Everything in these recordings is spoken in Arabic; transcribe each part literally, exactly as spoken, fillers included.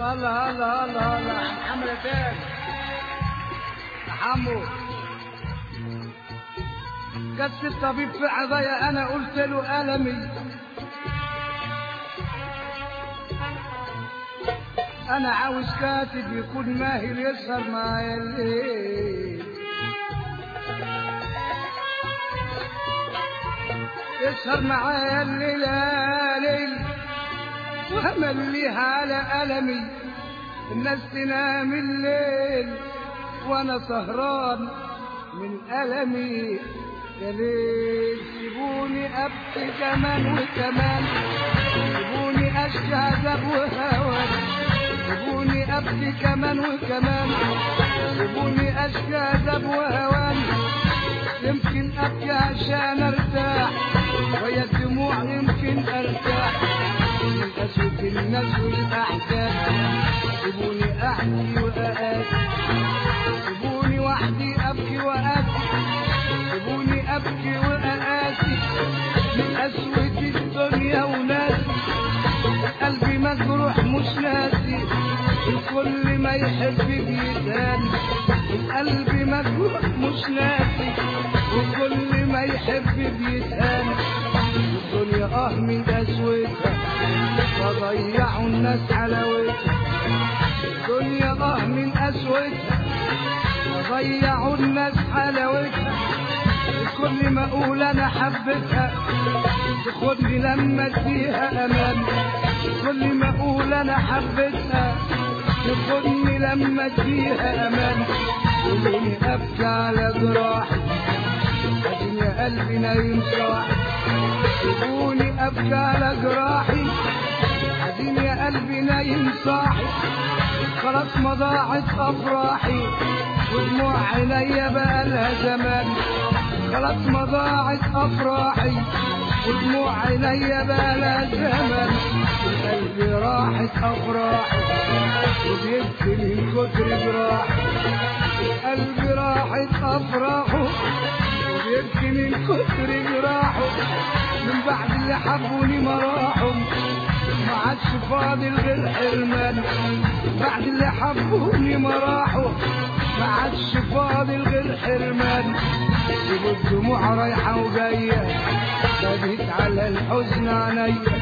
الله الله الله الله الله محمد تاج حمو قص الطبيب في عضايا انا قلت له ألمي انا عاوز كاتب يكون ماهر يسهر معايا الليل يسهر معايا الليل وامليها على ألمي الناس تنام الليل وانا سهران من ألمي يا ليل سيبوني ابكي كمان وكمان سيبوني اشكي عذاب وهوان سيبوني ابكي كمان وكمان سيبوني اشكي عذاب وهوان يمكن ابكي عشان ارتاح ويا الدموع يمكن ارتاح من قسوة الناس والاحزان سيبوني احكي واقاسي سيبوني وحدي ابكي واسي سيبوني ابكي واقاسي من قسوة الدنيا وناسي قلبي مجروح مش ناسي الكل ما يحب بيتهان قلبي مجروح مش ناسي وكل ما يحب بيتهان الدنيا اه من قسوتها وضيعوا الناس حلاوتها الدنيا اه من قسوتها وضيعوا الناس حلاوتها كل ما اقول انا حبيتها تاخدني لما اديها امان كل ما اقول انا حبيتها تاخدني لما اديها امان خليني ابكي على جراحي عشان يا قلبي نايم صاحي سيبوني ابكي على جراحي عشان يا قلبي نايم صاحي خلاص ما ضاعت افراحي ودموع عينيا بقالها زمان خلاص ما ضاعت افراحي ودموع عينيا بقالها زمان قلبي راحت افراحي وبيبكي من كتر جراحي قلبي راحت افراحه وبيبكي من كتر جراحه من بعد اللي حبوني ما راحوا ما عادش فاضل غير حرمان بعد اللي حبوني ما راحوا ما عادش فاضل غير حرمان سيبوا الدموع رايحه وجايه بديت على الحزن عينيا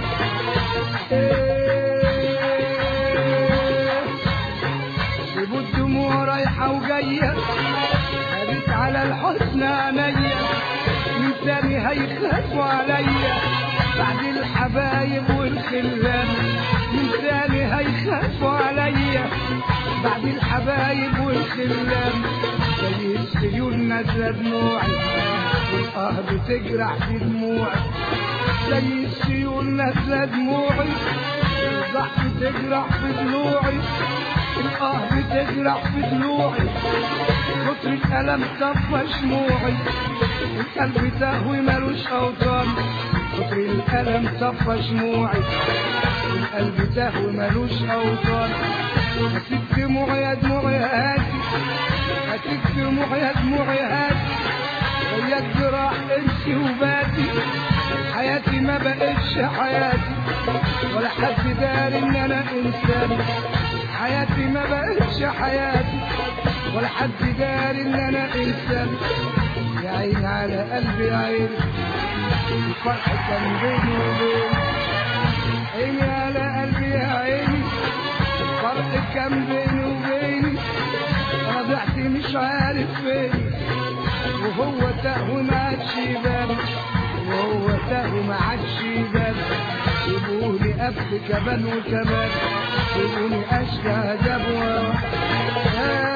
سيبوا الدموع رايحه وجايه بديت على الحزن عينيا من تاني هيخافوا عليا بعد الحبايب والخلان من تاني هيخافوا عليا بعد الحبايب والخلان زي السيول نازله دموعي والآه بتجرح في دموعي زي السيول نازله دموعي والضحك بتجرح في ضلوعي الآه بتجرح في ضلوعي كتر الألم طفى شموعي القلب تهوي ملوش أوطان كتر الألم طفى شموعي القلب تهوي ملوش أوطان هسيب دموعي يا دموعي هاتي هسيب دموعي يا دموعي هاتي ويا الجراح امشي وباتي حياتي ما بقتش حياتي ولا حد داري ان انا انسان حياتي ما بقتش حياتي ولا حد داري ان انا انسان يا عين على قلبي يا عين الفرح كان بيني وبين عيني على قلبي يا عيني الفرق كان بيني وبيني انا ضعت مش عارف فين وهو تهوى ما عادش يبان وهو تهوى ما عادش يبان سيبوني ابكي كمان وكمان سيبوني اشكي عذاب